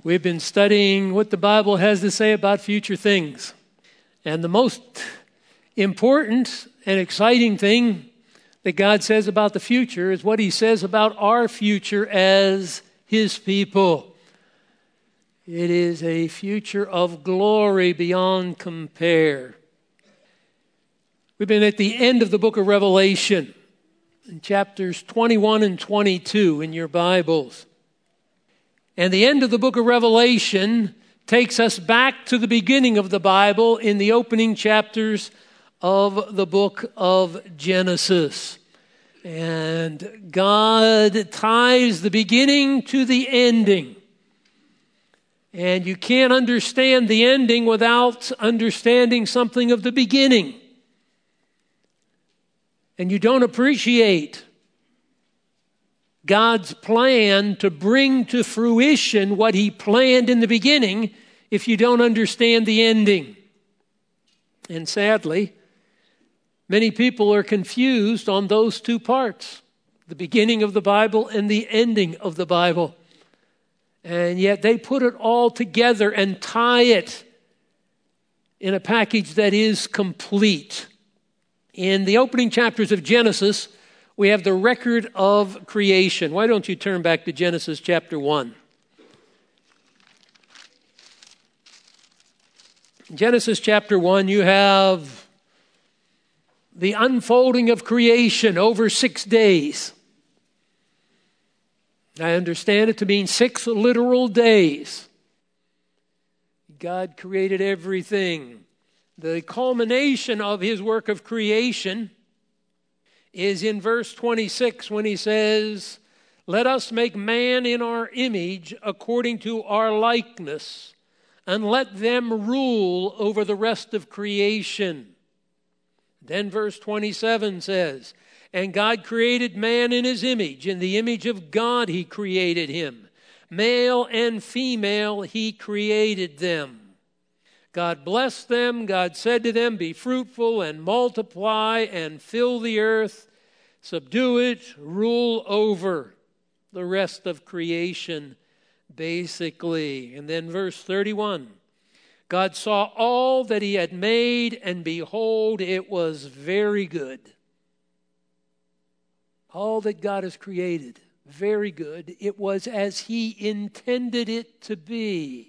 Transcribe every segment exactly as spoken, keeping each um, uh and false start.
We've been studying what the Bible has to say about future things. And the most important and exciting thing that God says about the future is what He says about our future as His people. It is a future of glory beyond compare. We've been at the end of the book of Revelation, in chapters twenty-one and twenty-two in your Bibles. And the end of the book of Revelation takes us back to the beginning of the Bible in the opening chapters of the book of Genesis. And God ties the beginning to the ending. And you can't understand the ending without understanding something of the beginning. And you don't appreciate God's plan to bring to fruition what He planned in the beginning if you don't understand the ending. And sadly, many people are confused on those two parts, the beginning of the Bible and the ending of the Bible. And yet they put it all together and tie it in a package that is complete. In the opening chapters of Genesis, we have the record of creation. Why don't you turn back to Genesis chapter one? In Genesis chapter one, you have the unfolding of creation over six days. I understand it to mean six literal days. God created everything. The culmination of His work of creation is in verse twenty-six when He says, "Let us make man in our image according to our likeness, and let them rule over the rest of creation." Then verse twenty-seven says, "And God created man in His image. In the image of God He created him. Male and female He created them. God blessed them. God said to them, 'Be fruitful and multiply and fill the earth, subdue it, rule over the rest of creation,'" basically. And then verse thirty-one, "God saw all that He had made, and behold, it was very good." All that God has created, very good. It was as He intended it to be.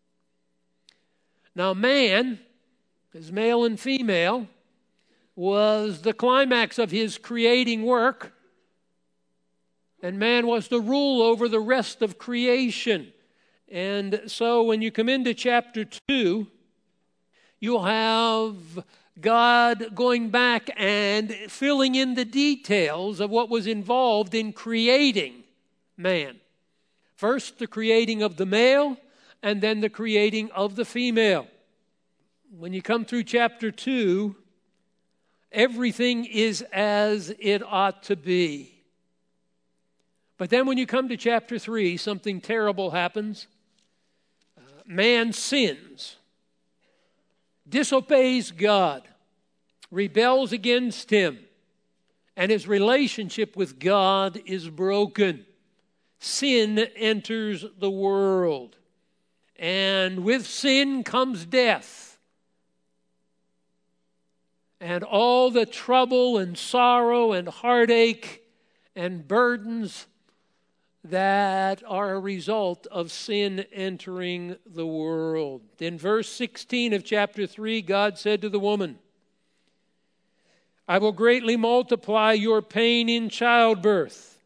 Now man, as male and female, was the climax of His creating work. And man was to rule over the rest of creation. And so when you come into chapter two, you'll have God going back and filling in the details of what was involved in creating man. First, the creating of the male, and then the creating of the female. When you come through chapter two, everything is as it ought to be. But then when you come to chapter three, something terrible happens. Uh, man sins, disobeys God, rebels against Him, and his relationship with God is broken. Sin enters the world, and with sin comes death. And all the trouble and sorrow and heartache and burdens that are a result of sin entering the world. In verse sixteen of chapter three, God said to the woman, "I will greatly multiply your pain in childbirth.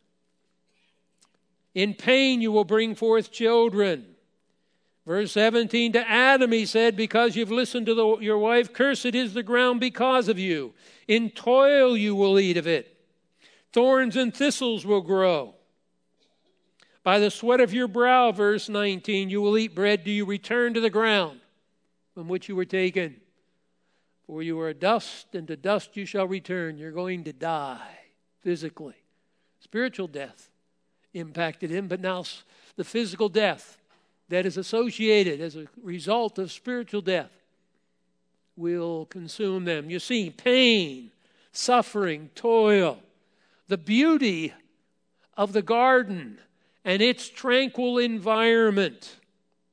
In pain you will bring forth children." Verse seventeen, to Adam He said, "Because you've listened to the, your wife, cursed is the ground because of you. In toil you will eat of it. Thorns and thistles will grow. By the sweat of your brow," verse nineteen, "you will eat bread till you return to the ground from which you were taken. For you are dust, and to dust you shall return." You're going to die physically. Spiritual death impacted him, but now the physical death that is associated as a result of spiritual death will consume them. You see, pain, suffering, toil, the beauty of the garden and its tranquil environment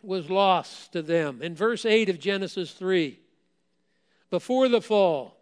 was lost to them. In verse eight of Genesis three, before the fall,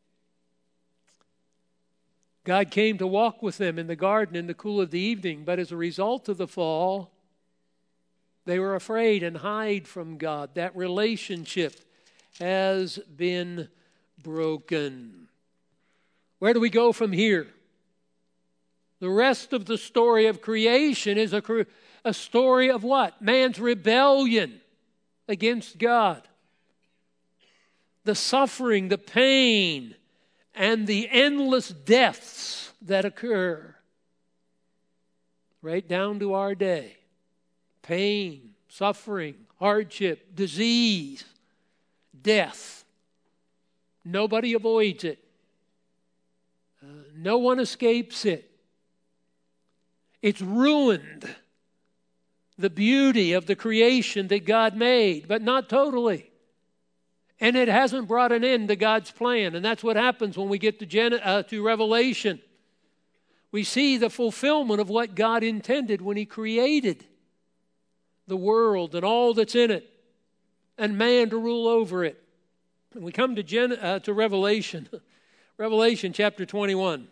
God came to walk with them in the garden in the cool of the evening, but as a result of the fall, they were afraid and hide from God. That relationship has been broken. Where do we go from here? The rest of the story of creation is a, a story of what? Man's rebellion against God. The suffering, the pain, and the endless deaths that occur right down to our day. Pain, suffering, hardship, disease, death. Nobody avoids it. Uh, no one escapes it. It's ruined the beauty of the creation that God made, but not totally. And it hasn't brought an end to God's plan. And that's what happens when we get to, Gen- uh, to Revelation. We see the fulfillment of what God intended when He created the world and all that's in it, and man to rule over it. And we come to, Gen- uh, to Revelation, Revelation chapter twenty-one.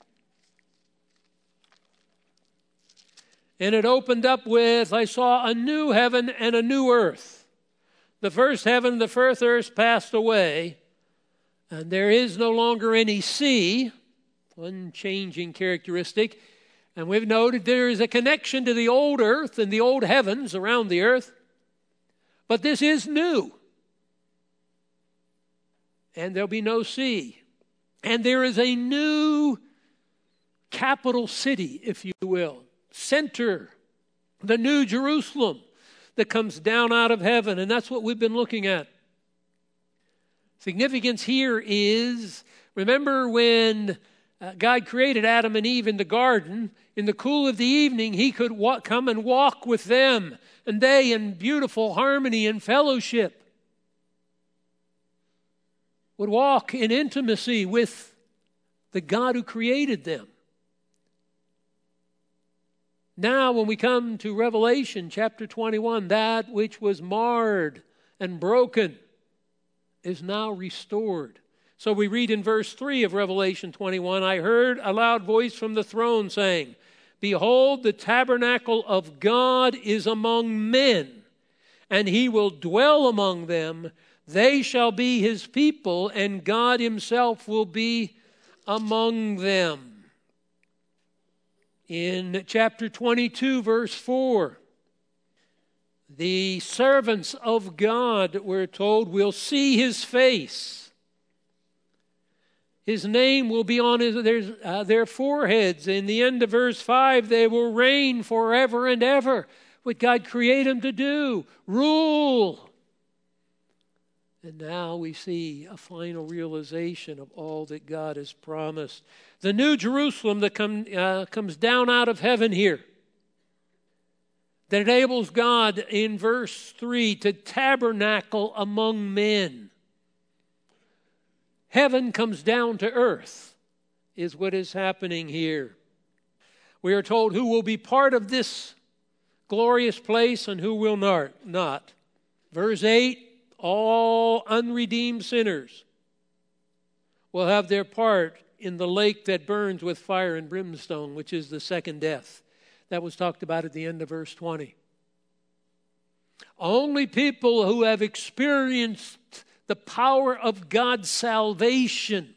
And it opened up with, I saw a new heaven and a new earth. The first heaven and the first earth passed away, and there is no longer any sea, unchanging characteristic. And we've noted there is a connection to the old earth and the old heavens around the earth. But this is new. And there'll be no sea. And there is a new capital city, if you will, center, the New Jerusalem that comes down out of heaven. And that's what we've been looking at. Significance here is, remember when uh, God created Adam and Eve in the garden, in the cool of the evening, He could walk, come and walk with them, and they in beautiful harmony and fellowship would walk in intimacy with the God who created them. Now, when we come to Revelation chapter twenty-one, that which was marred and broken is now restored. So we read in verse three of Revelation twenty-one, I heard a loud voice from the throne saying, Behold, the tabernacle of God is among men, and He will dwell among them. They shall be His people, and God Himself will be among them. In chapter twenty-two, verse four, the servants of God, we're told, will see His face. His name will be on his, their, uh, their foreheads. In the end of verse five, they will reign forever and ever. What God created them to do, rule. And now we see a final realization of all that God has promised. The New Jerusalem that come, uh, comes down out of heaven here, that enables God in verse three to tabernacle among men. Heaven comes down to earth is what is happening here. We are told who will be part of this glorious place and who will not. Verse eight, all unredeemed sinners will have their part in the lake that burns with fire and brimstone, which is the second death. That was talked about at the end of verse twenty. Only people who have experienced the power of God's salvation,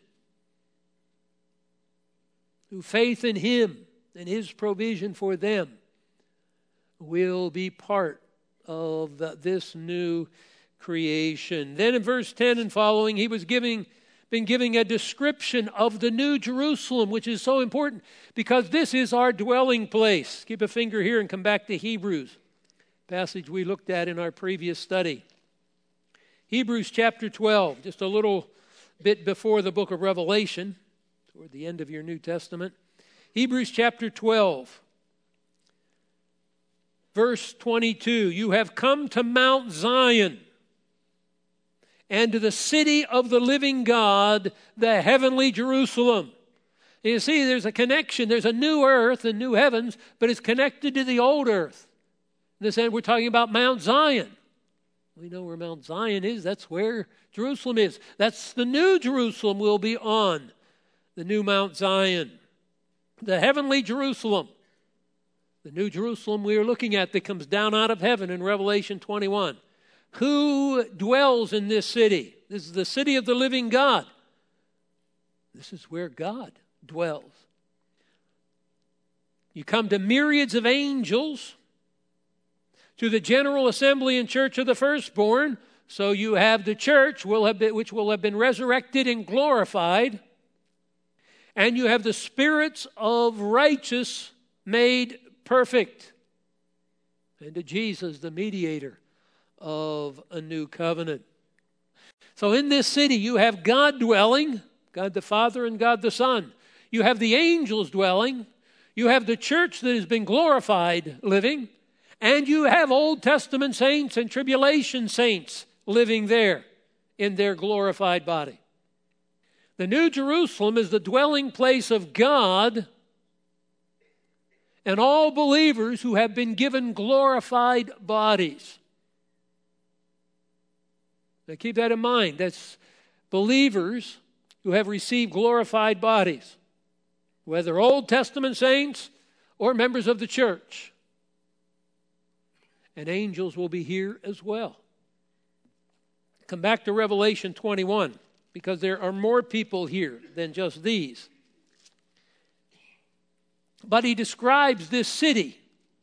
through faith in Him and His provision for them, will be part of the, this new creation. Then in verse ten and following, he was giving, been giving a description of the New Jerusalem, which is so important because this is our dwelling place. Keep a finger here and come back to Hebrews, passage we looked at in our previous study. Hebrews chapter twelve, just a little bit before the book of Revelation, toward the end of your New Testament. Hebrews chapter twelve, verse twenty-two. You have come to Mount Zion and to the city of the living God, the heavenly Jerusalem. You see, there's a connection. There's a new earth and new heavens, but it's connected to the old earth. this end, we're talking about Mount Zion. We know where Mount Zion is. That's where Jerusalem is. That's the new Jerusalem we'll be on, the new Mount Zion, the heavenly Jerusalem. The new Jerusalem we are looking at that comes down out of heaven in Revelation twenty-one. Who dwells in this city? This is the city of the living God. This is where God dwells. You come to myriads of angels, to the general assembly and church of the firstborn. So you have the church will have been, which will have been resurrected and glorified. And you have the spirits of righteous made perfect. And to Jesus, the mediator of a new covenant. So in this city you have God dwelling, God the Father and God the Son. You have the angels dwelling. You have the church that has been glorified living. And you have Old Testament saints and tribulation saints living there in their glorified body. The New Jerusalem is the dwelling place of God and all believers who have been given glorified bodies. Now keep that in mind. That's believers who have received glorified bodies, whether Old Testament saints or members of the church. And angels will be here as well. Come back to Revelation twenty-one, because there are more people here than just these. But he describes this city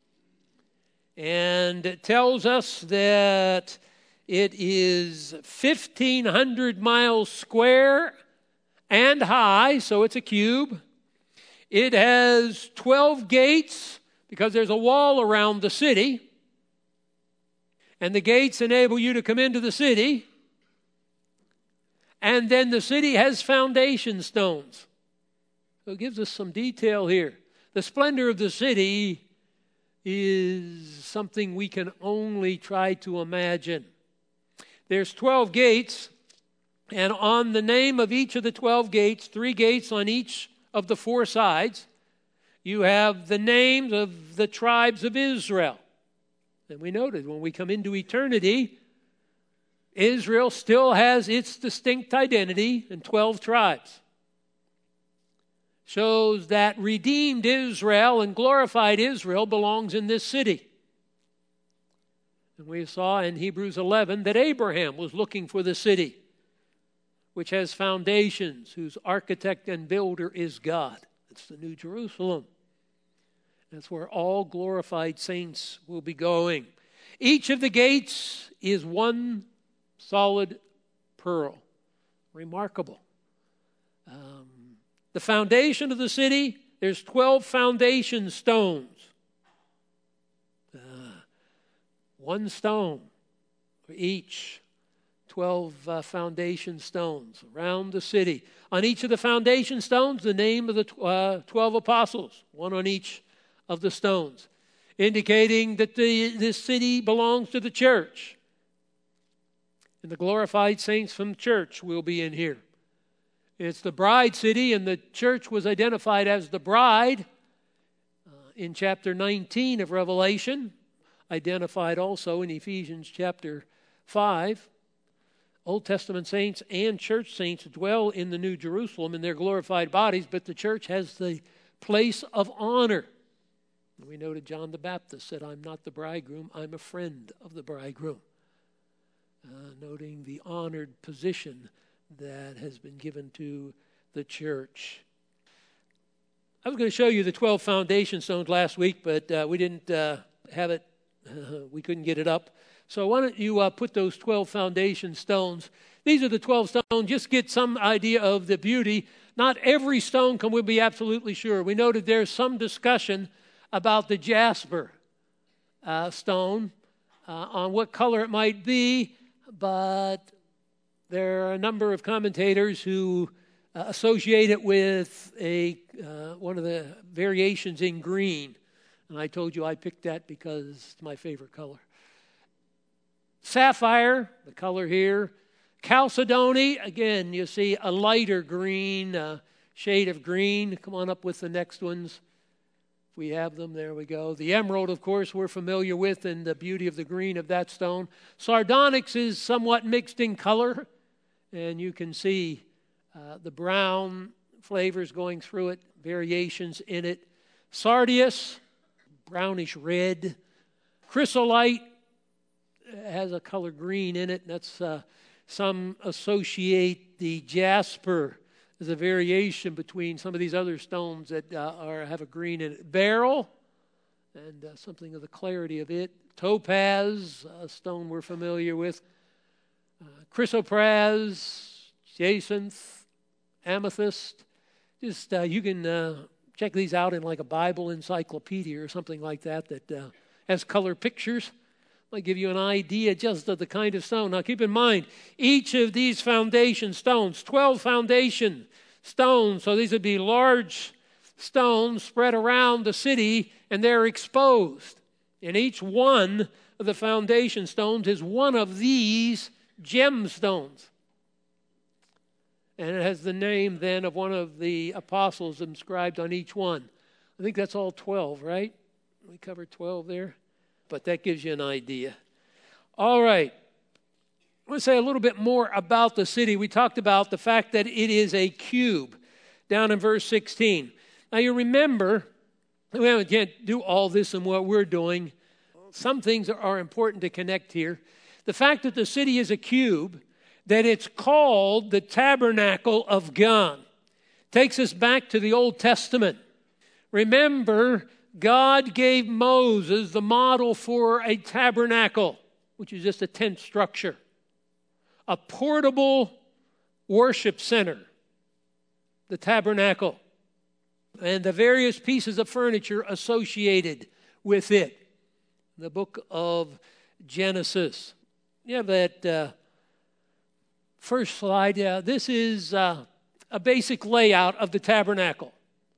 and tells us that it is fifteen hundred miles square and high, so it's a cube. It has twelve gates because there's a wall around the city. And the gates enable you to come into the city. And then the city has foundation stones. So it gives us some detail here. The splendor of the city is something we can only try to imagine. There's twelve gates, and on the name of each of the twelve gates, three gates on each of the four sides, you have the names of the tribes of Israel. And we noted when we come into eternity, Israel still has its distinct identity in twelve tribes. Shows that redeemed Israel and glorified Israel belongs in this city. And we saw in Hebrews eleven that Abraham was looking for the city, which has foundations, whose architect and builder is God. It's the New Jerusalem. That's where all glorified saints will be going. Each of the gates is one solid pearl. Remarkable. Um, the foundation of the city, there's twelve foundation stones. Uh, one stone for each. twelve uh, foundation stones around the city. On each of the foundation stones, the name of the uh, twelve apostles, one on each of the stones, indicating that the, this city belongs to the church. And the glorified saints from the church will be in here. It's the bride city, and the church was identified as the bride uh, in chapter nineteen of Revelation, identified also in Ephesians chapter five. Old Testament saints and church saints dwell in the New Jerusalem in their glorified bodies, but the church has the place of honor. We noted John the Baptist said, "I'm not the bridegroom, I'm a friend of the bridegroom." Uh, noting the honored position that has been given to the church. I was going to show you the twelve foundation stones last week, but uh, we didn't uh, have it. Uh, we couldn't get it up. So why don't you uh, put those twelve foundation stones. These are the twelve stones. Just get some idea of the beauty. Not every stone can we be absolutely sure. We noted there's some discussion about the jasper uh, stone, uh, on what color it might be, but there are a number of commentators who uh, associate it with a uh, one of the variations in green. And I told you I picked that because it's my favorite color. Sapphire, the color here. Chalcedony, again, you see a lighter green, uh, shade of green. Come on up with the next ones. we have them. There we go. The emerald, of course, we're familiar with, and the beauty of the green of that stone. Sardonyx is somewhat mixed in color, and you can see uh, the brown flavors going through it, variations in it. Sardius, brownish red. Chrysolite has a color green in it. That's uh, some associate the jasper as a variation between some of these other stones that uh, are have a green in it. Beryl, and uh, something of the clarity of it. Topaz, a stone we're familiar with. Uh, chrysoprase, jacinth, amethyst. Just uh, you can uh, check these out in like a Bible encyclopedia or something like that that uh, has color pictures. Might give you an idea just of the kind of stone. Now keep in mind, each of these foundation stones, twelve foundation stones, so these would be large stones spread around the city, and they're exposed. And each one of the foundation stones is one of these gemstones. And it has the name then of one of the apostles inscribed on each one. I think that's all twelve, right? We covered twelve there. But that gives you an idea. All right. I want to say a little bit more about the city. We talked about the fact that it is a cube down in verse sixteen. Now you remember, we can't do all this in what we're doing. Some things are important to connect here. The fact that the city is a cube, that it's called the tabernacle of God, takes us back to the Old Testament. Remember, God gave Moses the model for a tabernacle, which is just a tent structure, a portable worship center, the tabernacle, and the various pieces of furniture associated with it. The book of Genesis. You have that uh, first slide. Yeah, this is uh, a basic layout of the tabernacle.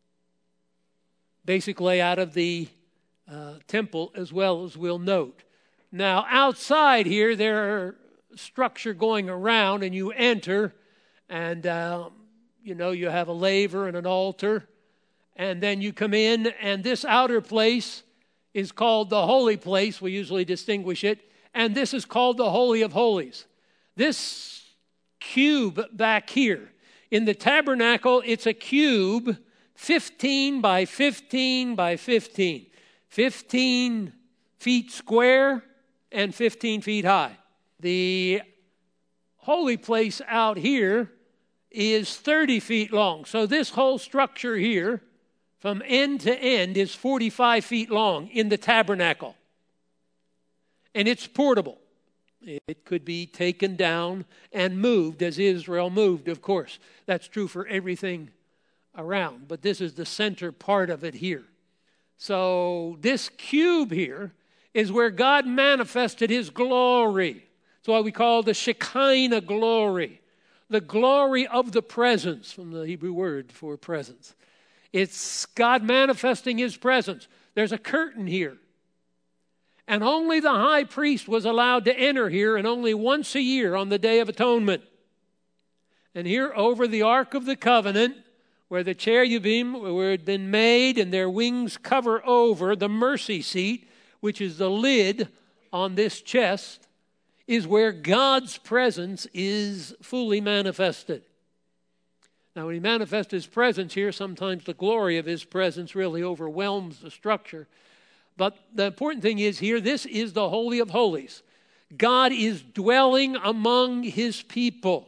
Basic layout of the uh, temple as well, as we'll note. Now, outside here, there's structure going around, and you enter, and, uh, you know, you have a laver and an altar, and then you come in, and this outer place is called the holy place. We usually distinguish it, and this is called the Holy of Holies. This cube back here, in the tabernacle, it's a cube fifteen by fifteen by fifteen. fifteen feet square and fifteen feet high. The holy place out here is thirty feet long. So this whole structure here, from end to end, is forty-five feet long in the tabernacle. And it's portable. It could be taken down and moved as Israel moved, of course. That's true for everything around, but this is the center part of it here. So this cube here is where God manifested his glory. That's why we call it the Shekinah glory, the glory of the presence, from the Hebrew word for presence. It's God manifesting his presence. There's a curtain here, and only the high priest was allowed to enter here, and only once a year on the Day of Atonement. And here over the Ark of the Covenant, where the cherubim were had been made and their wings cover over the mercy seat, which is the lid on this chest, is where God's presence is fully manifested. Now, when he manifests his presence here, sometimes the glory of his presence really overwhelms the structure. But the important thing is here, this is the Holy of Holies. God is dwelling among his people.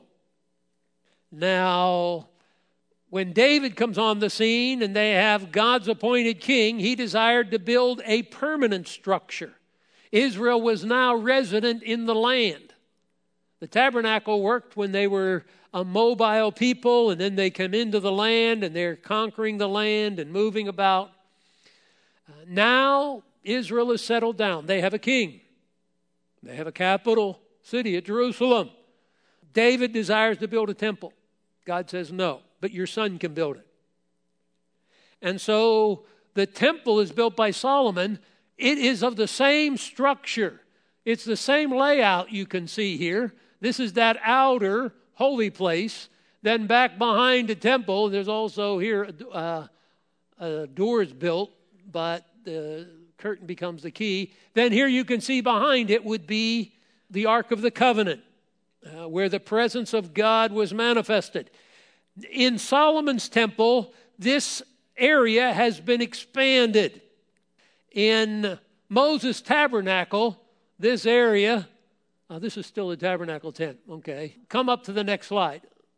Now, when David comes on the scene and they have God's appointed king, he desired to build a permanent structure. Israel was now resident in the land. The tabernacle worked when they were a mobile people, and then they come into the land and they're conquering the land and moving about. Uh, now Israel is settled down. They have a king. They have a capital city at Jerusalem. David desires to build a temple. God says no, but your son can build it. And so the temple is built by Solomon. It is of the same structure. It's the same layout you can see here. This is that outer holy place. Then back behind the temple, there's also here uh, uh, doors built but the curtain becomes the key. Then here you can see behind it would be the Ark of the Covenant, uh, where the presence of God was manifested. In Solomon's temple, this area has been expanded. In Moses' tabernacle, this area, uh, this is still the tabernacle tent, okay. Come up to the next slide.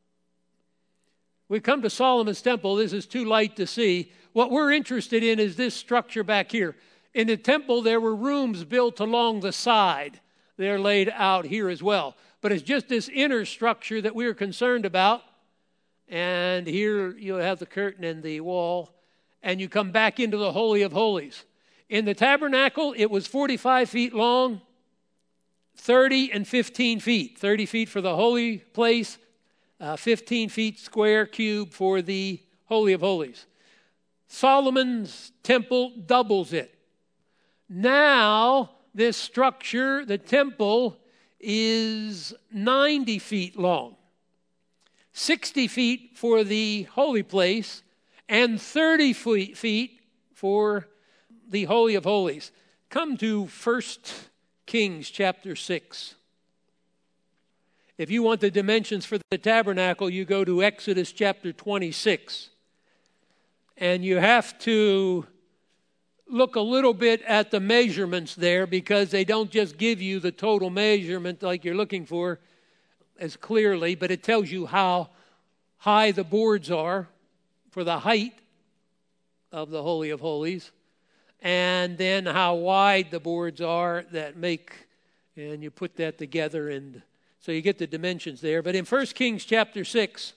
We come to Solomon's temple. This is too light to see. What we're interested in is this structure back here. In the temple, there were rooms built along the side. They're laid out here as well. But it's just this inner structure that we're concerned about. And here you have the curtain and the wall. And you come back into the Holy of Holies. In the tabernacle, it was forty-five feet long, thirty and fifteen feet. thirty feet for the holy place, uh, fifteen feet square cube for the Holy of Holies. Solomon's temple doubles it. Now, this structure, the temple, is ninety feet long, sixty feet for the holy place, and thirty feet for the Holy of Holies. Come to First Kings chapter six. If you want the dimensions for the tabernacle, you go to Exodus chapter twenty-six. And you have to look a little bit at the measurements there, because they don't just give you the total measurement like you're looking for as clearly, but it tells you how high the boards are for the height of the Holy of Holies, and then how wide the boards are that make, and you put that together, and so you get the dimensions there. But in First Kings chapter six,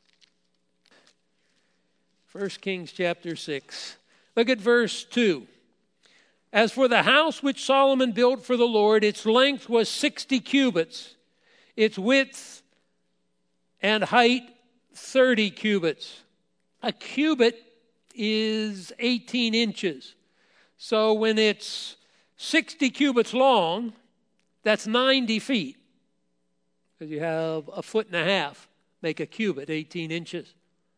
First Kings chapter six, look at verse two. As for the house which Solomon built for the Lord, its length was sixty cubits, its width and height thirty cubits. A cubit is eighteen inches. So when it's sixty cubits long, that's ninety feet. Because you have a foot and a half, make a cubit, eighteen inches.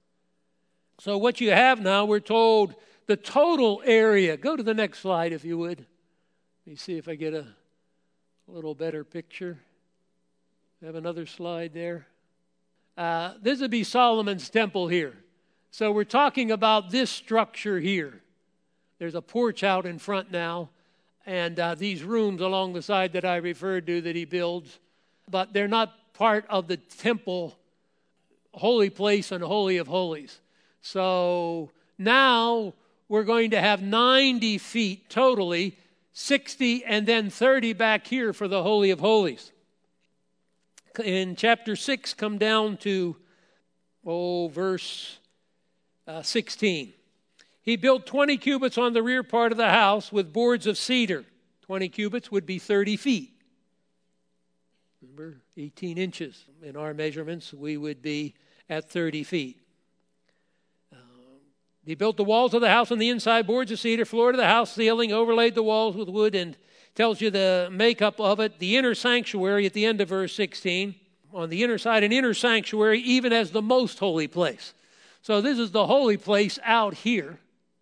So what you have now, we're told the total area. Go to the next slide if you would. Let me see if I get a little better picture. Have another slide there. Uh, this would be Solomon's temple here. So we're talking about this structure here. There's a porch out in front now, and uh, these rooms along the side that I referred to that he builds, but they're not part of the temple, holy place and Holy of Holies. So now we're going to have ninety feet totally, sixty and then thirty back here for the Holy of Holies. In chapter six, come down to, oh, verse uh, sixteen. He built twenty cubits on the rear part of the house with boards of cedar. twenty cubits would be thirty feet. Remember, eighteen inches. In our measurements, we would be at thirty feet. Uh, he built the walls of the house on the inside, boards of cedar, floor to the house ceiling, overlaid the walls with wood, and tells you the makeup of it. The inner sanctuary at the end of verse sixteen. On the inner side, an inner sanctuary, even as the most holy place. So this is the holy place out here,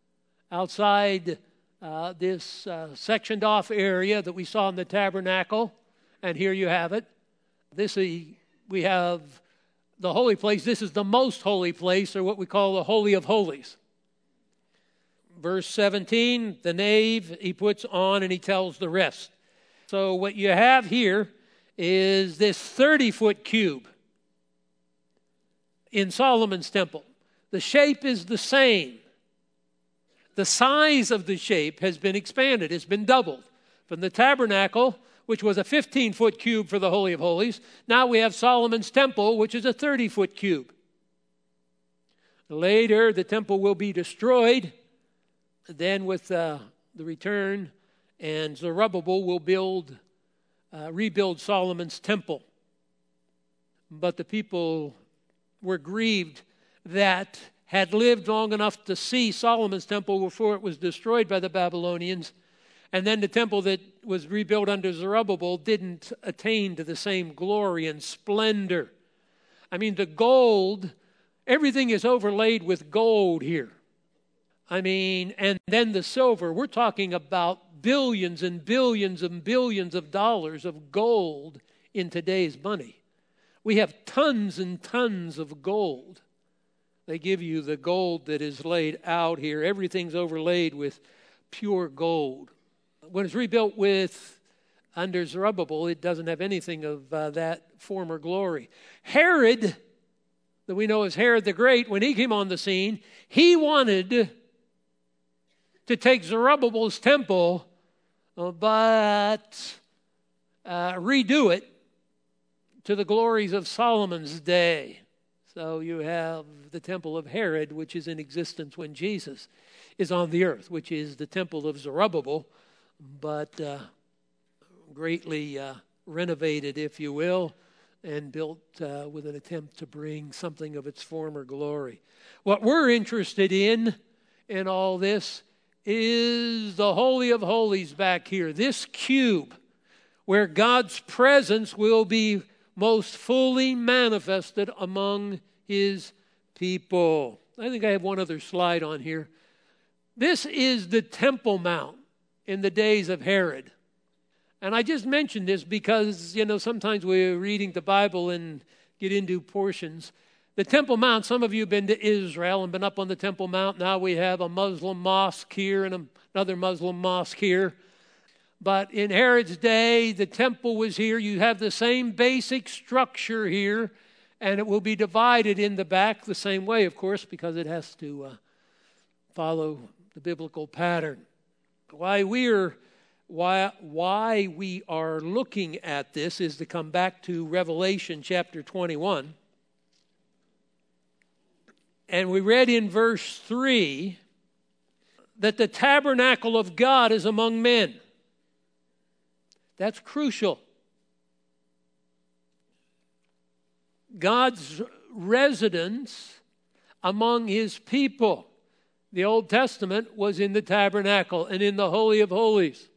outside uh, this uh, sectioned off area that we saw in the tabernacle. And here you have it. This we have the holy place. This is the most holy place, or what we call the Holy of Holies. Verse seventeen, the nave he puts on and he tells the rest. So what you have here is this thirty-foot cube in Solomon's temple. The shape is the same. The size of the shape has been expanded. It's been doubled. From the tabernacle, which was a fifteen-foot cube for the Holy of Holies, now we have Solomon's temple, which is a thirty-foot cube. Later, the temple will be destroyed. Then with uh, the return, and Zerubbabel will build, uh, rebuild Solomon's temple. But the people were grieved that had lived long enough to see Solomon's temple before it was destroyed by the Babylonians. And then the temple that was rebuilt under Zerubbabel didn't attain to the same glory and splendor. I mean, the gold, everything is overlaid with gold here. I mean, and then the silver. We're talking about billions and billions and billions of dollars of gold in today's money. We have tons and tons of gold. They give you the gold that is laid out here. Everything's overlaid with pure gold. When it's rebuilt with under Zerubbabel, it doesn't have anything of uh, that former glory. Herod, that we know as Herod the Great, when he came on the scene, he wanted to take Zerubbabel's temple, uh, but uh, redo it to the glories of Solomon's day. So you have the temple of Herod, which is in existence when Jesus is on the earth, which is the temple of Zerubbabel, but uh, greatly uh, renovated, if you will, and built uh, with an attempt to bring something of its former glory. What we're interested in in all this is the Holy of Holies back here, this cube where God's presence will be most fully manifested among his people. I think I have one other slide on here. This is the Temple Mount in the days of Herod. And I just mentioned this because, you know, sometimes we're reading the Bible and get into portions. The Temple Mount, some of you have been to Israel and been up on the Temple Mount. Now we have a Muslim mosque here and another Muslim mosque here. But in Herod's day, the temple was here. You have the same basic structure here, and it will be divided in the back the same way, of course, because it has to uh, follow the biblical pattern. Why we're why why we are looking at this is to come back to Revelation chapter twenty-one. And we read in verse three that the tabernacle of God is among men. That's crucial. God's residence among his people. The Old Testament was in the tabernacle and in the Holy of Holies.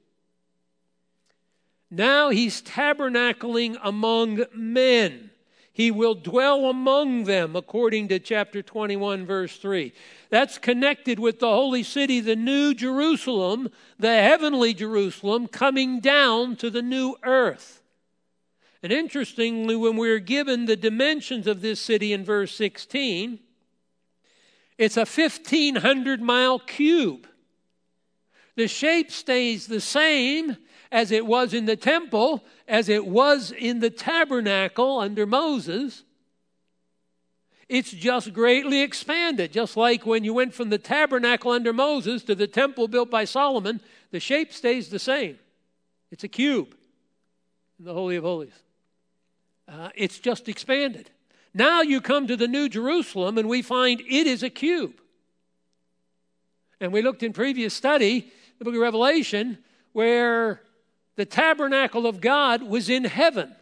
Now he's tabernacling among men. He will dwell among them, according to chapter twenty-one, verse three. That's connected with the holy city, the new Jerusalem, the heavenly Jerusalem, coming down to the new earth. And interestingly, when we're given the dimensions of this city in verse sixteen, it's a fifteen hundred mile cube. The shape stays the same as it was in the temple, as it was in the tabernacle under Moses. It's just greatly expanded. Just like when you went from the tabernacle under Moses to the temple built by Solomon, the shape stays the same. It's a cube in the Holy of Holies. Uh, it's just expanded. Now you come to the New Jerusalem and we find it is a cube. And we looked in previous study, the book of Revelation, where the tabernacle of God was in heaven.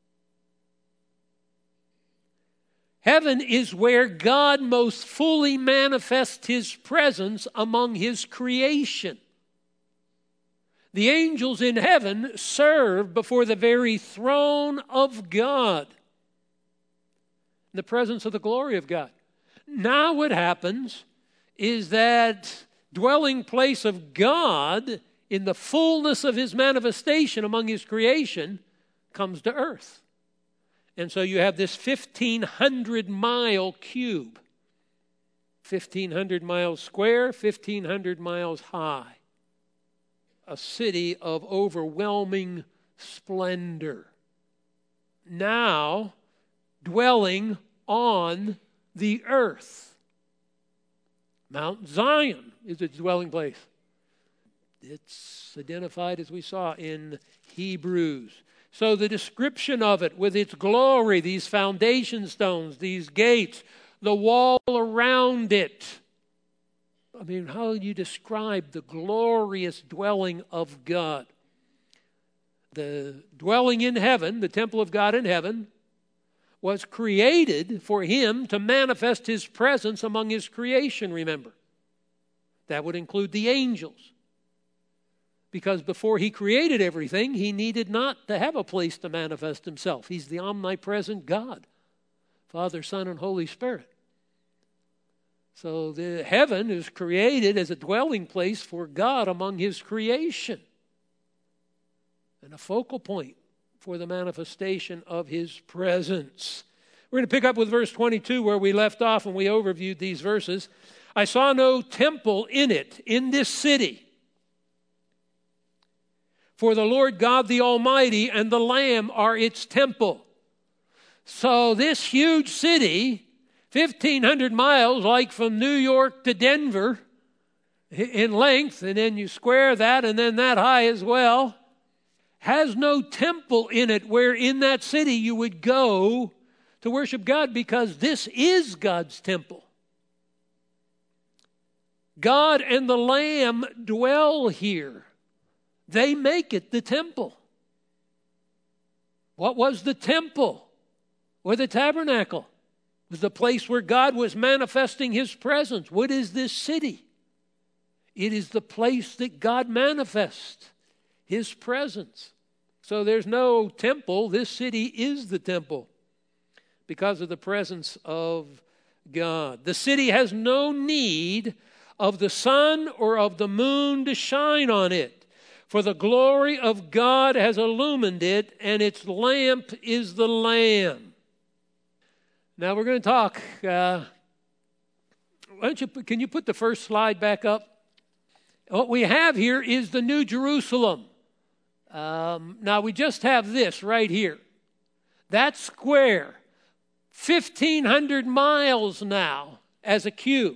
Heaven is where God most fully manifests his presence among his creation. The angels in heaven serve before the very throne of God, in the presence of the glory of God. Now what happens is that dwelling place of God in the fullness of his manifestation among his creation comes to earth. And so you have this fifteen hundred mile cube. fifteen hundred miles square, fifteen hundred miles high. A city of overwhelming splendor. Now dwelling on the earth. Mount Zion is its dwelling place. It's identified, as we saw, in Hebrews. So the description of it with its glory, these foundation stones, these gates, the wall around it. I mean, how do you describe the glorious dwelling of God? The dwelling in heaven, the temple of God in heaven, was created for him to manifest his presence among his creation, remember. That would include the angels. Because before he created everything, he needed not to have a place to manifest himself. He's the omnipresent God, Father, Son, and Holy Spirit. So the heaven is created as a dwelling place for God among his creation, and a focal point for the manifestation of his presence. We're going to pick up with verse twenty-two where we left off when we overviewed these verses. I saw no temple in it, in this city, for the Lord God the Almighty and the Lamb are its temple. So this huge city, fifteen hundred miles, like from New York to Denver in length, and then you square that and then that high as well, has no temple in it where in that city you would go to worship God, because this is God's temple. God and the Lamb dwell here. They make it the temple. What was the temple or the tabernacle? It was the place where God was manifesting his presence. What is this city? It is the place that God manifests his presence. So there's no temple. This city is the temple because of the presence of God. The city has no need of the sun or of the moon to shine on it, for the glory of God has illumined it, and its lamp is the Lamb. Now we're going to talk. Uh, why don't you? Can you put the first slide back up? What we have here is the New Jerusalem. Um, now we just have this right here. That square, fifteen hundred miles now as a cube,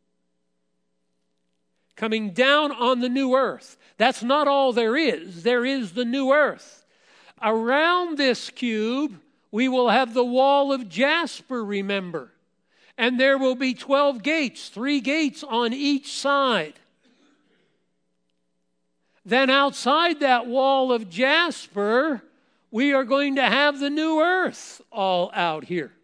coming down on the new earth. That's not all there is. There is the new earth. Around this cube, we will have the wall of jasper, remember. And there will be twelve gates, three gates on each side. Then outside that wall of jasper, we are going to have the new earth all out here.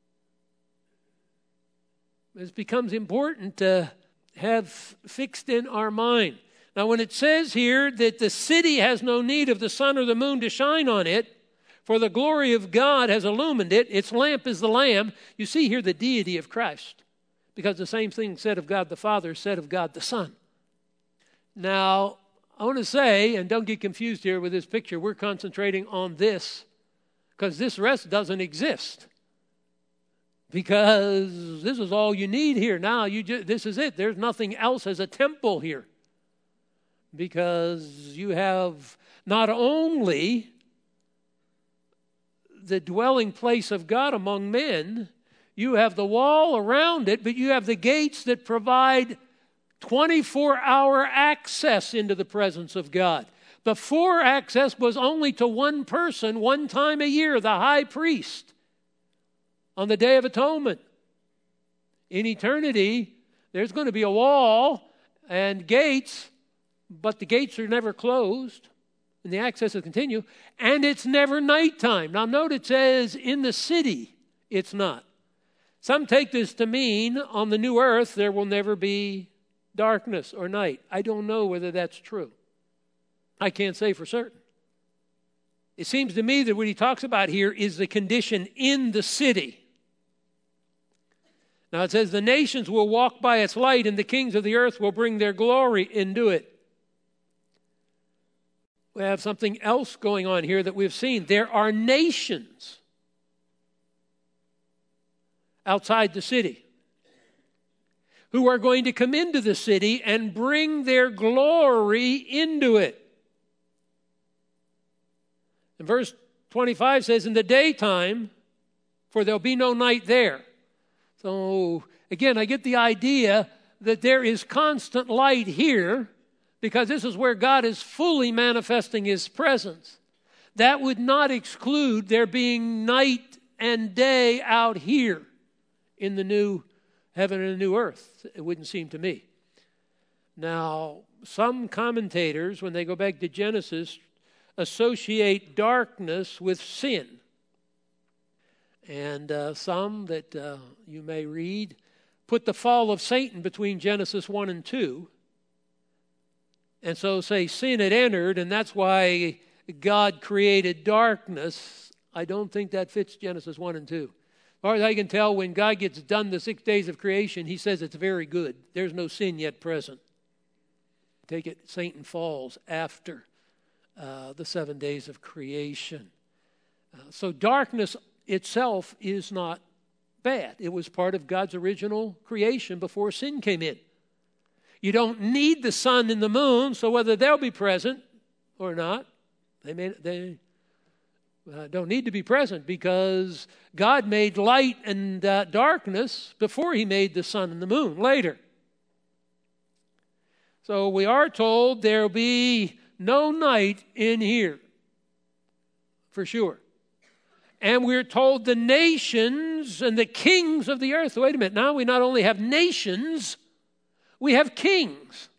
This becomes important to have fixed in our mind. Now, when it says here that the city has no need of the sun or the moon to shine on it, for the glory of God has illumined it, its lamp is the Lamb, you see here the deity of Christ, because the same thing said of God the Father is said of God the Son. Now, I want to say, and don't get confused here with this picture, we're concentrating on this because this rest doesn't exist. Because this is all you need here. Now, you just, this is it. There's nothing else as a temple here. Because you have not only the dwelling place of God among men, you have the wall around it, but you have the gates that provide twenty-four hour access into the presence of God. Before, access was only to one person, one time a year, the high priest, on the Day of Atonement. In eternity, there's going to be a wall and gates, but the gates are never closed, and the access will continue, and it's never nighttime. Now note it says in the city, it's not. Some take this to mean on the new earth there will never be darkness or night. I don't know whether that's true. I can't say for certain. It seems to me that what he talks about here is the condition in the city. Now it says the nations will walk by its light, and the kings of the earth will bring their glory into it. We have something else going on here that we've seen. There are nations outside the city who are going to come into the city and bring their glory into it. And verse twenty-five says, in the daytime, for there'll be no night there. So, again, I get the idea that there is constant light here because this is where God is fully manifesting his presence. That would not exclude there being night and day out here in the new heaven and the new earth. It wouldn't seem to me. Now, some commentators, when they go back to Genesis, associate darkness with sin. And uh, some that uh, you may read put the fall of Satan between Genesis one and two. And so say sin had entered, and that's why God created darkness. I don't think that fits Genesis one and two. far as I can tell, when God gets done the six days of creation, he says it's very good. There's no sin yet present. Take it, Satan falls after uh, the seven days of creation. Uh, so darkness itself is not bad. It was part of God's original creation before sin came in. You don't need the sun and the moon, so whether they'll be present or not, they may, they uh, don't need to be present, because God made light and uh, darkness before he made the sun and the moon later. So we are told there'll be no night in here, for sure. And we're told the nations and the kings of the earth. Wait a minute, now we not only have nations, we have kings.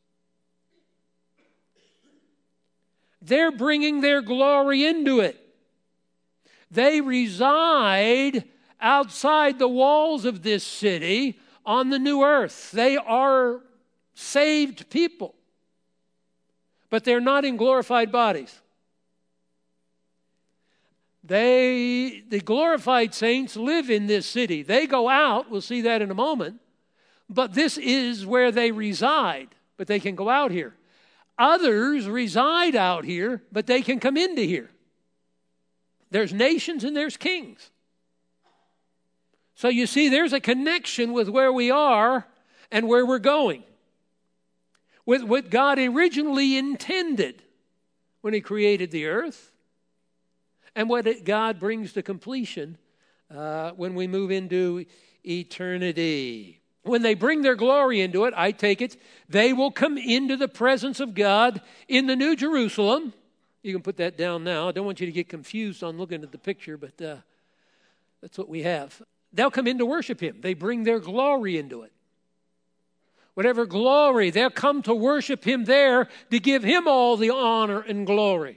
They're bringing their glory into it. They reside outside the walls of this city on the new earth. They are saved people, but they're not in glorified bodies. They, the glorified saints live in this city. They go out, we'll see that in a moment, but this is where they reside, but they can go out here. Others reside out here, but they can come into here. There's nations and there's kings. So you see, there's a connection with where we are and where we're going, with what God originally intended when he created the earth, and what it, God brings to completion uh, when we move into eternity. When they bring their glory into it, I take it, they will come into the presence of God in the New Jerusalem. You can put that down now. I don't want you to get confused on looking at the picture, but uh, that's what we have. They'll come in to worship him. They bring their glory into it. Whatever glory, they'll come to worship him there to give him all the honor and glory.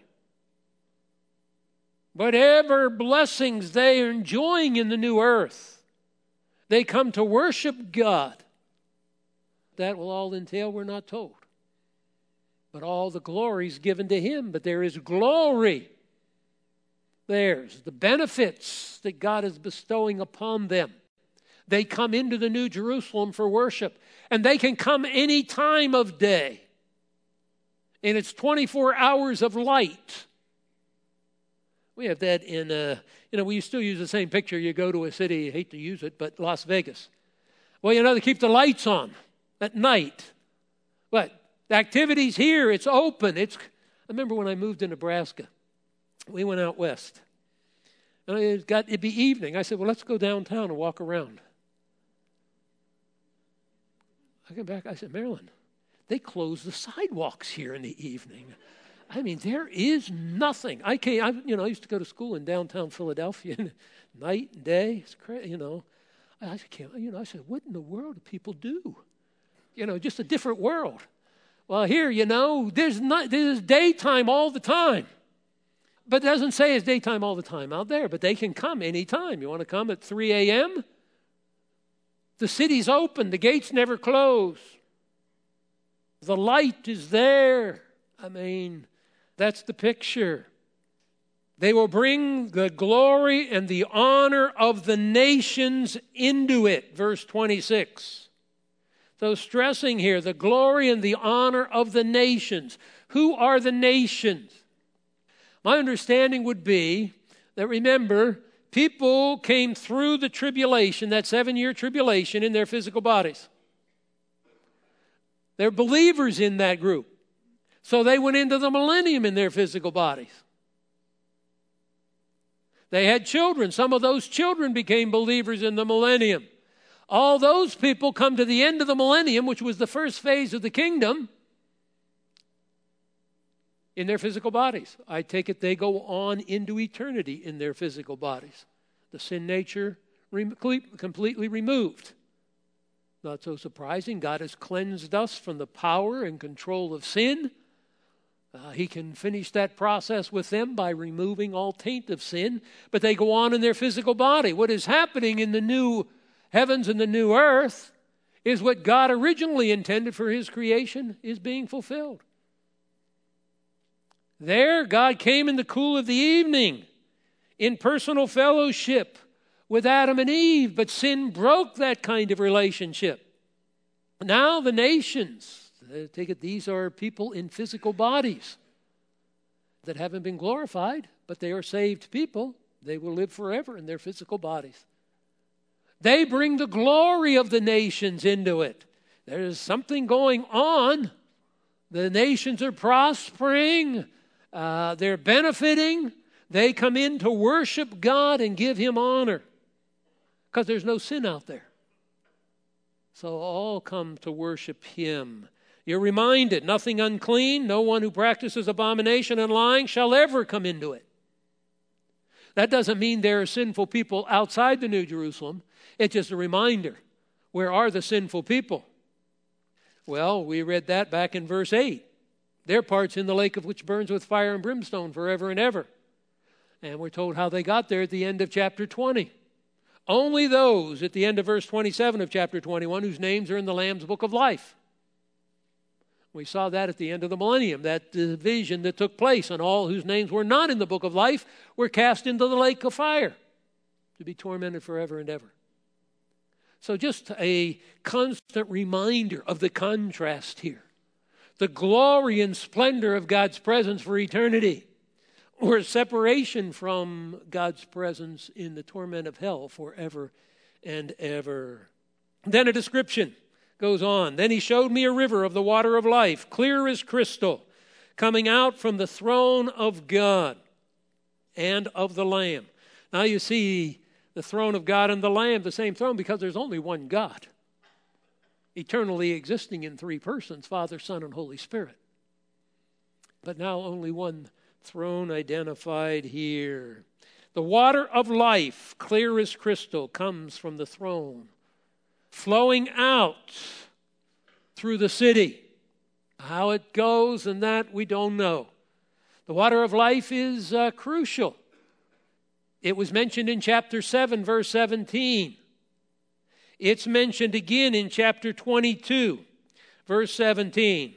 Whatever blessings they are enjoying in the new earth, they come to worship God. That will all entail, we're not told. But all the glory is given to him. But there is glory. There's the benefits that God is bestowing upon them. They come into the New Jerusalem for worship. And they can come any time of day. And it's twenty-four hours of light. We have that in, uh, you know, we still use the same picture. You go to a city, I hate to use it, but Las Vegas. Well, you know, they keep the lights on at night. What? The activities here, it's open. It's. I remember when I moved to Nebraska, we went out west. And it got, it'd be evening. I said, well, let's go downtown and walk around. I came back, I said, Marilyn, they close the sidewalks here in the evening. I mean, there is nothing. I came, I, you know, I used to go to school in downtown Philadelphia, night and day. It's crazy, you know. I can't, you know, I said, what in the world do people do? You know, just a different world. Well, here, you know, there's not, there's daytime all the time. But it doesn't say it's daytime all the time out there, but they can come anytime. You want to come at three a.m.? The city's open. The gates never close. The light is there. I mean, that's the picture. They will bring the glory and the honor of the nations into it. Verse twenty-six. So stressing here, the glory and the honor of the nations. Who are the nations? My understanding would be that, remember, people came through the tribulation, that seven-year tribulation, in their physical bodies. They're believers in that group. So they went into the millennium in their physical bodies. They had children. Some of those children became believers in the millennium. All those people come to the end of the millennium, which was the first phase of the kingdom, in their physical bodies. I take it they go on into eternity in their physical bodies. The sin nature completely removed. Not so surprising. God has cleansed us from the power and control of sin. Uh, he can finish that process with them by removing all taint of sin. But they go on in their physical body. What is happening in the new heavens and the new earth is what God originally intended for his creation is being fulfilled. There, God came in the cool of the evening in personal fellowship with Adam and Eve, but sin broke that kind of relationship. Now the nations, I take it these are people in physical bodies that haven't been glorified, but they are saved people. They will live forever in their physical bodies. They bring the glory of the nations into it. There's something going on. The nations are prospering. Uh, they're benefiting. They come in to worship God and give Him honor because there's no sin out there. So all come to worship Him. You're reminded, nothing unclean, no one who practices abomination and lying shall ever come into it. That doesn't mean there are sinful people outside the New Jerusalem. It's just a reminder. Where are the sinful people? Well, we read that back in verse eight. Their part's in the lake of which burns with fire and brimstone forever and ever. And we're told how they got there at the end of chapter twenty. Only those at the end of verse twenty-seven of chapter twenty-one whose names are in the Lamb's book of life. We saw that at the end of the millennium, that division that took place, and all whose names were not in the book of life were cast into the lake of fire to be tormented forever and ever. So just a constant reminder of the contrast here. The glory and splendor of God's presence for eternity, or separation from God's presence in the torment of hell forever and ever. Then a description goes on. Then he showed me a river of the water of life, clear as crystal, coming out from the throne of God and of the Lamb. Now you see the throne of God and the Lamb, the same throne, because there's only one God, eternally existing in three persons, Father, Son, and Holy Spirit. But now only one throne identified here. The water of life, clear as crystal, comes from the throne, flowing out through the city. How it goes and that we don't know. The water of life is uh, crucial. It was mentioned in chapter seven, verse seventeen. It's mentioned again in chapter twenty-two, verse seventeen.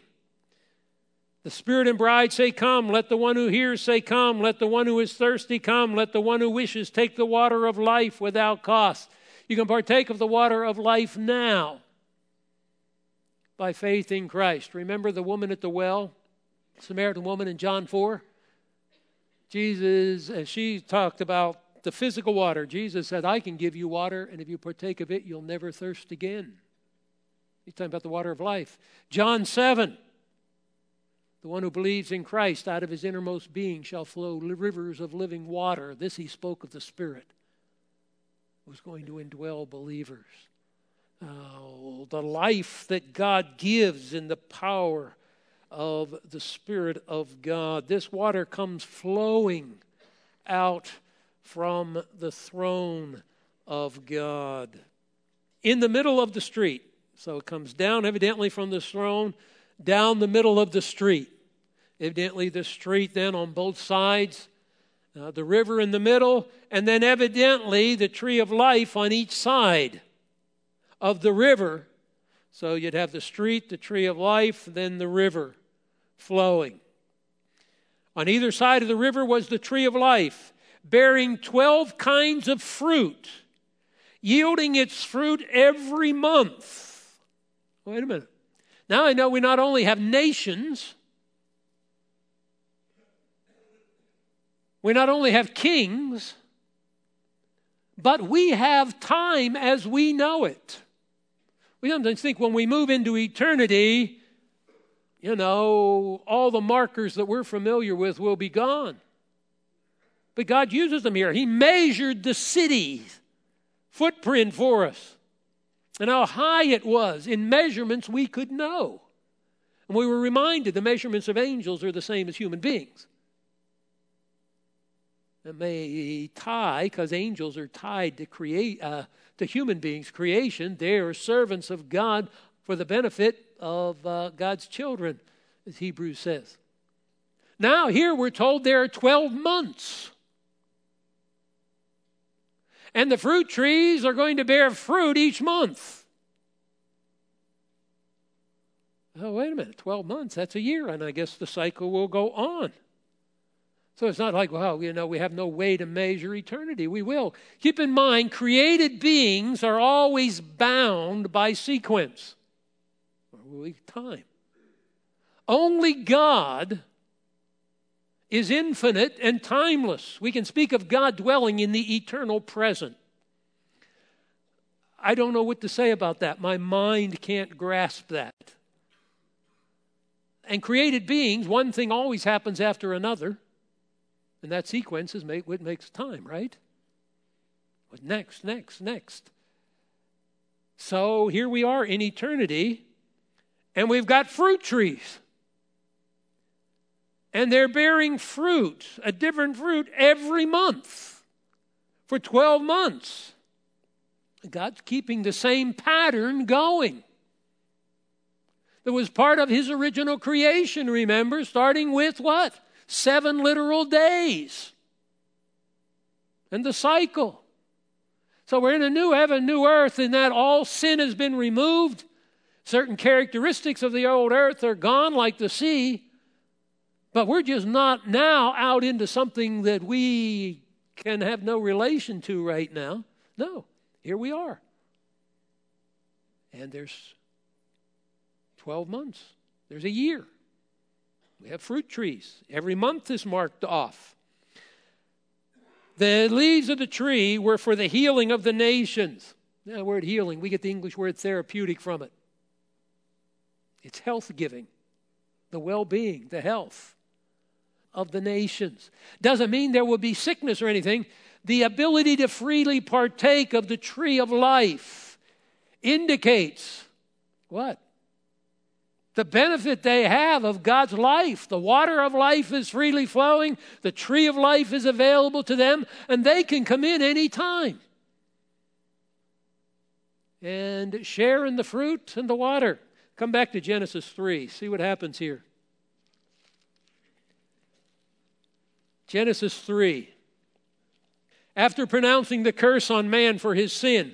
The Spirit and bride say, come. Let the one who hears say, come. Let the one who is thirsty come. Let the one who wishes take the water of life without cost. You can partake of the water of life now by faith in Christ. Remember the woman at the well, Samaritan woman in John four? Jesus, as she talked about the physical water, Jesus said, I can give you water, and if you partake of it, you'll never thirst again. He's talking about the water of life. John seven, the one who believes in Christ, out of his innermost being shall flow rivers of living water. This he spoke of the Spirit was going to indwell believers. Oh, the life that God gives in the power of the Spirit of God. This water comes flowing out from the throne of God. In the middle of the street. So it comes down evidently from the throne, down the middle of the street. Evidently the street then on both sides. Uh, the river in the middle, and then evidently the tree of life on each side of the river. So you'd have the street, the tree of life, then the river flowing. On either side of the river was the tree of life, bearing twelve kinds of fruit, yielding its fruit every month. Wait a minute. Now I know we not only have nations, we not only have kings, but we have time as we know it. We sometimes think when we move into eternity, you know, all the markers that we're familiar with will be gone. But God uses them here. He measured the city's footprint for us and how high it was in measurements we could know. And we were reminded the measurements of angels are the same as human beings. It may tie, because angels are tied to create uh, to human beings' creation. They are servants of God for the benefit of uh, God's children, as Hebrews says. Now here we're told there are twelve months. And the fruit trees are going to bear fruit each month. Oh, wait a minute, twelve months, that's a year, and I guess the cycle will go on. So it's not like, well, you know, we have no way to measure eternity. We will. Keep in mind, created beings are always bound by sequence or time. Only God is infinite and timeless. We can speak of God dwelling in the eternal present. I don't know what to say about that. My mind can't grasp that. And created beings, one thing always happens after another. And that sequence is make, what makes time, right? What next, next, next. So here we are in eternity, and we've got fruit trees. And they're bearing fruit, a different fruit every month for twelve months. God's keeping the same pattern going. That was part of his original creation, remember, starting with what? Seven literal days. And the cycle. So we're in a new heaven, new earth, in that all sin has been removed. Certain characteristics of the old earth are gone, like the sea. But we're just not now out into something that we can have no relation to right now. No, here we are. And there's twelve months. There's a year. We have fruit trees. Every month is marked off. The leaves of the tree were for the healing of the nations. Now, the word healing, we get the English word therapeutic from it. It's health-giving, the well-being, the health of the nations. Doesn't mean there will be sickness or anything. The ability to freely partake of the tree of life indicates what? The benefit they have of God's life. The water of life is freely flowing. The tree of life is available to them, and they can come in any time and share in the fruit and the water. Come back to Genesis three. See what happens here. Genesis three. After pronouncing the curse on man for his sin,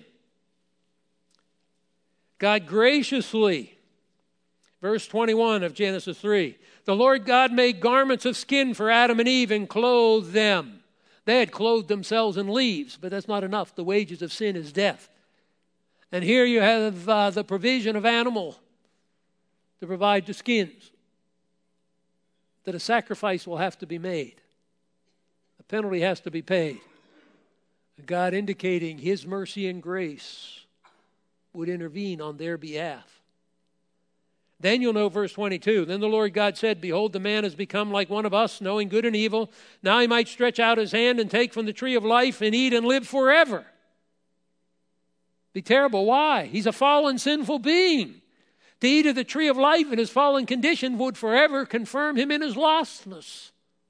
God graciously, verse twenty-one of Genesis three, the Lord God made garments of skin for Adam and Eve and clothed them. They had clothed themselves in leaves, but that's not enough. The wages of sin is death. And here you have uh, the provision of animal to provide the skins, that a sacrifice will have to be made. A penalty has to be paid. God indicating his mercy and grace would intervene on their behalf. Then you'll know verse twenty-two. Then the Lord God said, behold, the man has become like one of us, knowing good and evil. Now he might stretch out his hand and take from the tree of life and eat and live forever. Be terrible. Why? He's a fallen, sinful being. To eat of the tree of life in his fallen condition would forever confirm him in his lostness.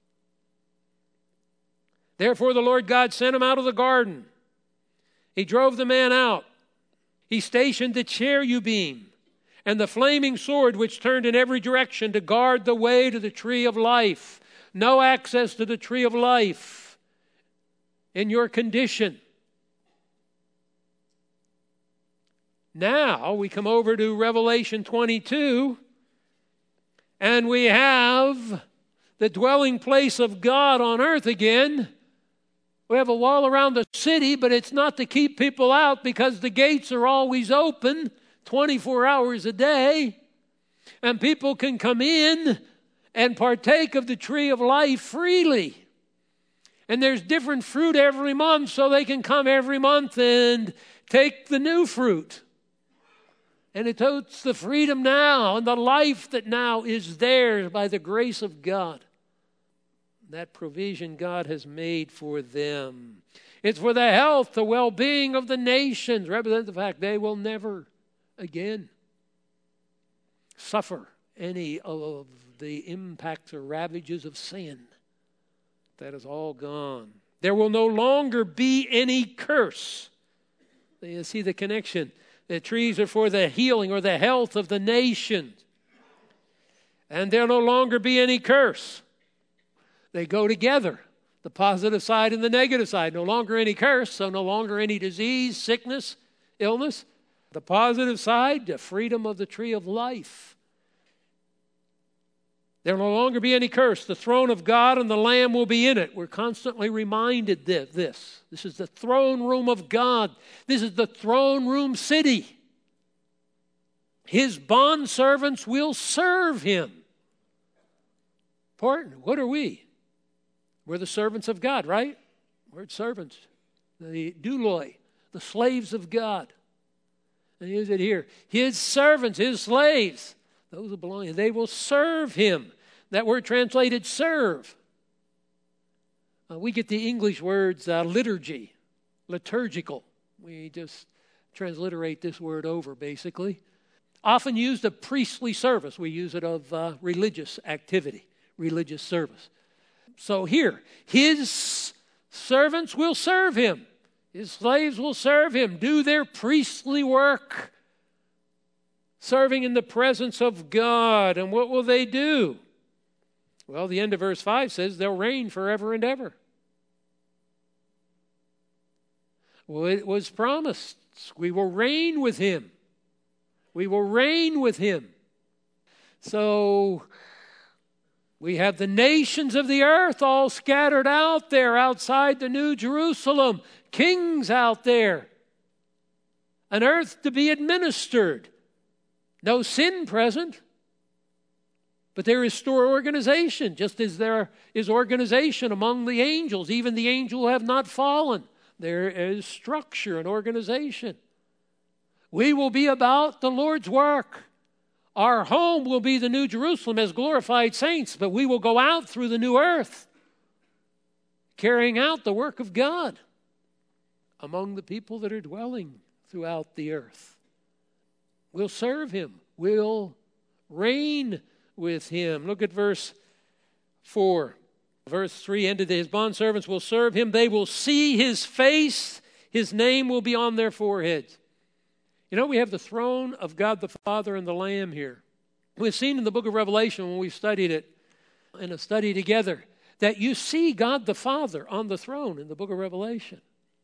Therefore the Lord God sent him out of the garden. He drove the man out. He stationed the cherubim and the flaming sword which turned in every direction to guard the way to the tree of life. No access to the tree of life in your condition. Now we come over to Revelation twenty-two, and we have the dwelling place of God on earth again. We have a wall around the city, but it's not to keep people out because the gates are always open twenty-four hours a day. And people can come in and partake of the tree of life freely. And there's different fruit every month, so they can come every month and take the new fruit. And it totes the freedom now and the life that now is theirs by the grace of God. That provision God has made for them. It's for the health, the well-being of the nations. Represent the fact they will never again suffer any of the impacts or ravages of sin. That is all gone. There will no longer be any curse. You see the connection. The trees are for the healing or the health of the nations. And there'll no longer be any curse. They go together. The positive side and the negative side. No longer any curse, so no longer any disease, sickness, illness. The positive side, the freedom of the tree of life. There will no longer be any curse. The throne of God and the Lamb will be in it. We're constantly reminded of this. This is the throne room of God. This is the throne room city. His bondservants will serve him. Important. What are we? We're the servants of God, right? We're servants. The douloi, the slaves of God. And here's it here. His servants, his slaves, those who belong to him, they will serve him. That word translated serve. Uh, we get the English words uh, liturgy, liturgical. We just transliterate this word over, basically. Often used of priestly service. We use it of uh, religious activity, religious service. So here, his servants will serve him. His slaves will serve him, do their priestly work, serving in the presence of God. And what will they do? Well, the end of verse five says they'll reign forever and ever. Well, it was promised. We will reign with him. We will reign with him. So we have the nations of the earth all scattered out there outside the New Jerusalem. Kings out there. An earth to be administered. No sin present. But there is store organization, just as there is organization among the angels, even the angels who have not fallen. There is structure and organization. We will be about the Lord's work. Our home will be the New Jerusalem as glorified saints, but we will go out through the new earth, carrying out the work of God among the people that are dwelling throughout the earth. We'll serve him. We'll reign with him. Look at verse four. Verse three ended, his bondservants will serve him. They will see his face. His name will be on their foreheads. You know, we have the throne of God the Father and the Lamb here. We've seen in the book of Revelation when we studied it in a study together that you see God the Father on the throne in the book of Revelation.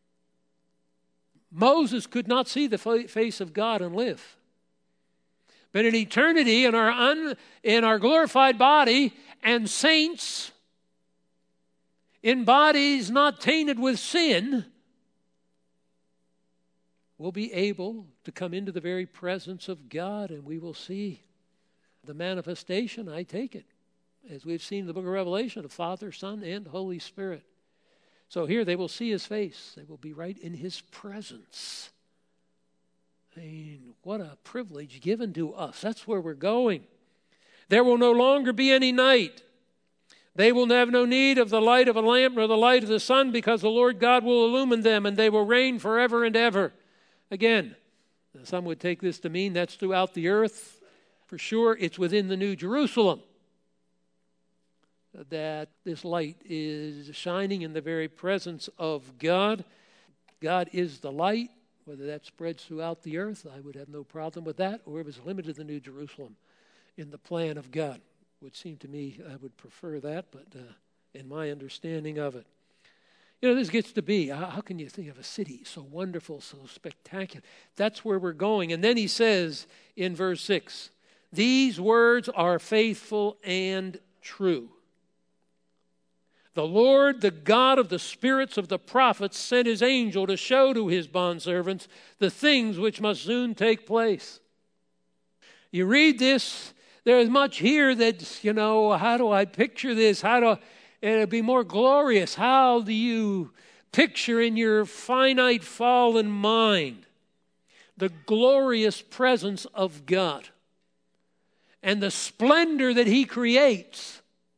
Moses could not see the face of God and live. But in eternity, in our, un, in our glorified body, and saints in bodies not tainted with sin will be able to come into the very presence of God, and we will see the manifestation, I take it, as we've seen in the book of Revelation, of Father, Son, and Holy Spirit. So here they will see his face. They will be right in his presence. I mean, what a privilege given to us. That's where we're going. There will no longer be any night. They will have no need of the light of a lamp nor the light of the sun, because the Lord God will illumine them, and they will reign forever and ever. Again, some would take this to mean that's throughout the earth. For sure, it's within the New Jerusalem that this light is shining in the very presence of God. God is the light. Whether that spreads throughout the earth, I would have no problem with that, or if it's limited to the New Jerusalem in the plan of God. It would seem to me I would prefer that, but uh, in my understanding of it. You know, this gets to be, how can you think of a city so wonderful, so spectacular? That's where we're going. And then he says in verse six, these words are faithful and true. The Lord, the God of the spirits of the prophets, sent his angel to show to his bondservants the things which must soon take place. You read this, there's much here that, you know, how do I picture this? How do it'll be more glorious? How do you picture in your finite fallen mind the glorious presence of God and the splendor that he creates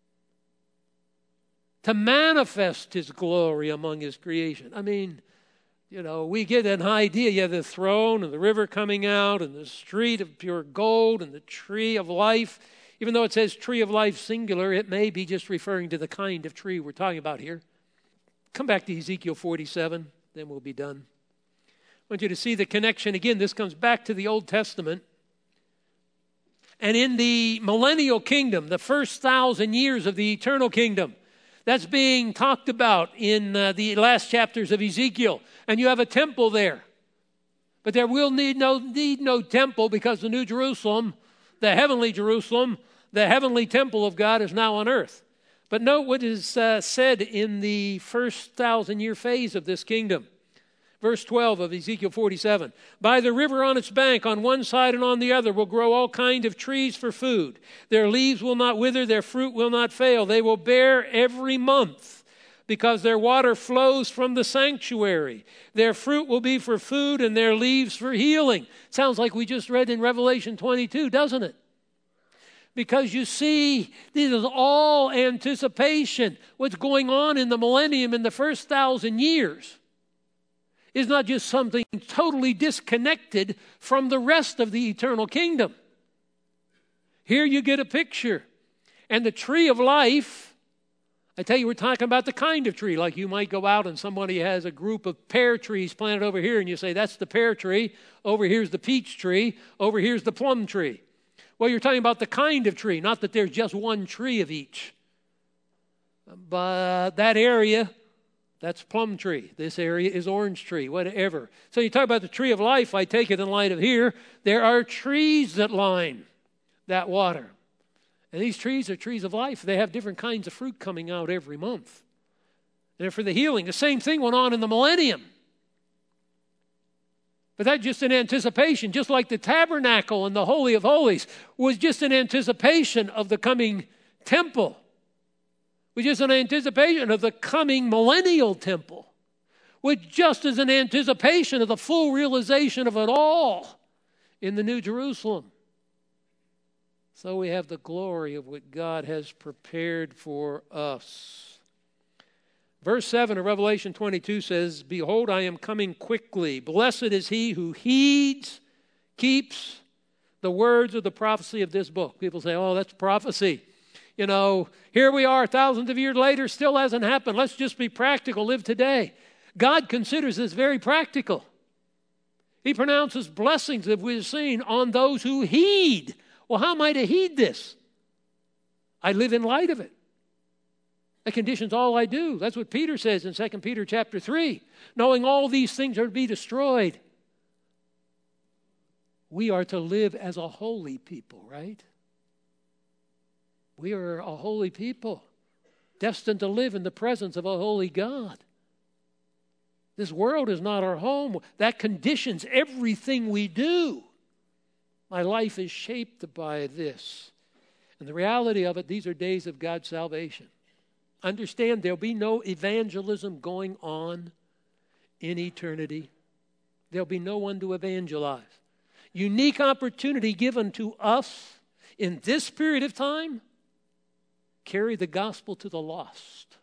to manifest his glory among his creation? I mean, you know, we get an idea. You have the throne and the river coming out and the street of pure gold and the tree of life. Even though it says tree of life singular, it may be just referring to the kind of tree we're talking about here. Come back to Ezekiel forty-seven, then we'll be done. I want you to see the connection. Again, this comes back to the Old Testament. And in the millennial kingdom, the first thousand years of the eternal kingdom, that's being talked about in uh, the last chapters of Ezekiel. And you have a temple there. But there will need no, need no temple, because the New Jerusalem, the heavenly Jerusalem, The heavenly temple of God is now on earth. But note what is uh, said in the first thousand-year phase of this kingdom. Verse twelve of Ezekiel forty-seven. By the river on its bank, on one side and on the other, will grow all kinds of trees for food. Their leaves will not wither, their fruit will not fail. They will bear every month, because their water flows from the sanctuary. Their fruit will be for food, and their leaves for healing. Sounds like we just read in Revelation twenty-two, doesn't it? Because you see, this is all anticipation. What's going on in the millennium in the first thousand years is not just something totally disconnected from the rest of the eternal kingdom. Here you get a picture. And the tree of life, I tell you, we're talking about the kind of tree. Like you might go out and somebody has a group of pear trees planted over here, and you say, that's the pear tree. Over here's the peach tree. Over here's the plum tree. Well, you're talking about the kind of tree, not that there's just one tree of each. But that area, that's plum tree. This area is orange tree, whatever. So you talk about the tree of life, I take it in light of here. There are trees that line that water. And these trees are trees of life. They have different kinds of fruit coming out every month. And they're for the healing. The same thing went on in the millennium. But that's just an anticipation, just like the tabernacle and the Holy of Holies was just an anticipation of the coming temple. Which is an anticipation of the coming millennial temple, which just is an anticipation of the full realization of it all in the New Jerusalem. So we have the glory of what God has prepared for us. Verse seven of Revelation twenty-two says, behold, I am coming quickly. Blessed is he who heeds, keeps the words of the prophecy of this book. People say, oh, that's prophecy. You know, here we are thousands of years later, still hasn't happened. Let's just be practical, live today. God considers this very practical. He pronounces blessings, that we've seen, on those who heed. Well, how am I to heed this? I live in light of it. That conditions all I do. That's what Peter says in Second Peter chapter three. Knowing all these things are to be destroyed. We are to live as a holy people, right? We are a holy people, destined to live in the presence of a holy God. This world is not our home. That conditions everything we do. My life is shaped by this. And the reality of it, these are days of God's salvation. Understand, there'll be no evangelism going on in eternity. There'll be no one to evangelize. Unique opportunity given to us in this period of time. Carry the gospel to the lost.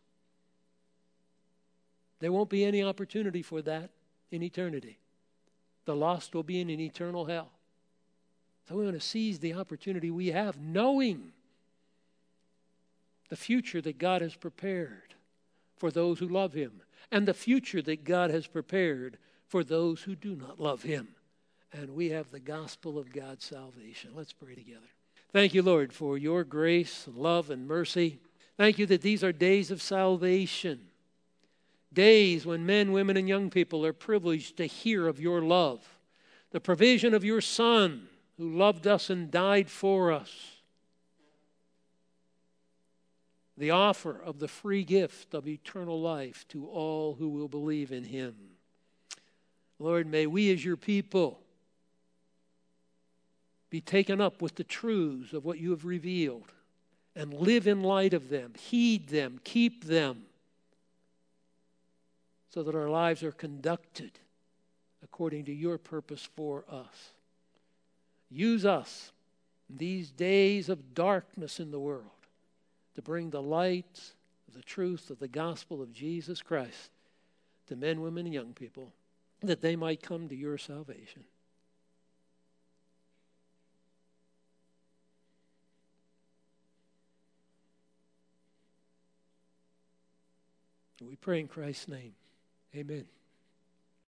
There won't be any opportunity for that in eternity. The lost will be in an eternal hell. So we want to seize the opportunity we have, knowing the future that God has prepared for those who love him, and the future that God has prepared for those who do not love him. And we have the gospel of God's salvation. Let's pray together. Thank you, Lord, for your grace, love, and mercy. Thank you that these are days of salvation. Days when men, women, and young people are privileged to hear of your love. The provision of your Son who loved us and died for us. The offer of the free gift of eternal life to all who will believe in him. Lord, may we as your people be taken up with the truths of what you have revealed and live in light of them, heed them, keep them, so that our lives are conducted according to your purpose for us. Use us in these days of darkness in the world to bring the light of the truth of the gospel of Jesus Christ to men, women, and young people, that they might come to your salvation. We pray in Christ's name. Amen.